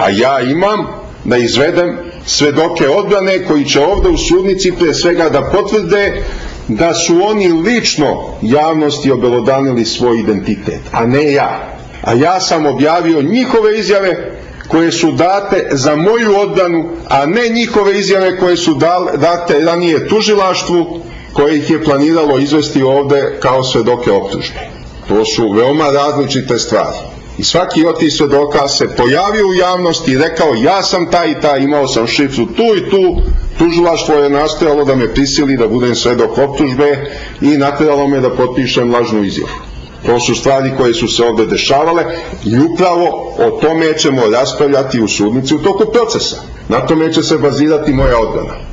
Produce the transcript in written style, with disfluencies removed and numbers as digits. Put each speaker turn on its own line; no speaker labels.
a ja imam da izvedem svedoke odbrane koji će ovde u sudnici pre svega da potvrde da su oni lično javnosti obelodanili svoj identitet, a ne ja. A ja sam objavio njihove izjave koje su date za moju odbranu, a ne njihove izjave koje su date ranije tužilaštvu, koje ih je planiralo izvesti ovde kao svedoke optužbe. To su veoma različite stvari. I svaki od tih svedoka se pojavio u javnosti i rekao ja sam taj i taj, imao sam šifru tu i tu, tužilaštvo je nastojalo da me prisili da budem svedok optužbe i nateralo me da potpišem lažnu izjavu. To su stvari koje su se ovde dešavale i upravo o tome ćemo raspravljati u sudnici u toku procesa. Na tome će se bazirati moja odbrana.